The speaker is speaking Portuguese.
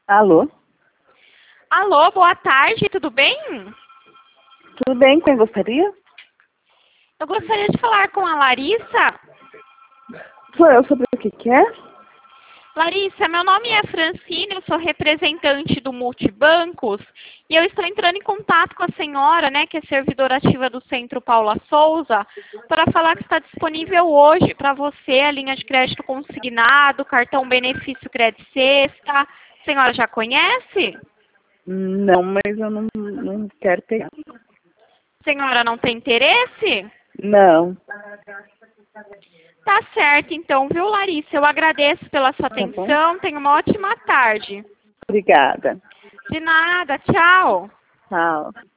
Alô? Alô, boa tarde, tudo bem? Tudo bem? Quem gostaria? Eu gostaria de falar com a Larissa. Sou eu, sobre o que é? Larissa, meu nome é Francine, eu sou representante do Multibancos e eu estou entrando em contato com a senhora, que é servidora ativa do Centro Paula Souza, para falar que está disponível hoje para você a linha de crédito consignado, cartão benefício crédito sexta. A senhora já conhece? Não, mas eu não quero pegar. A senhora não tem interesse? Não. Tá certo, então, viu, Larissa? Eu agradeço pela sua Tá bom. atenção. Tenha uma ótima tarde. Obrigada. De nada, tchau. Tchau.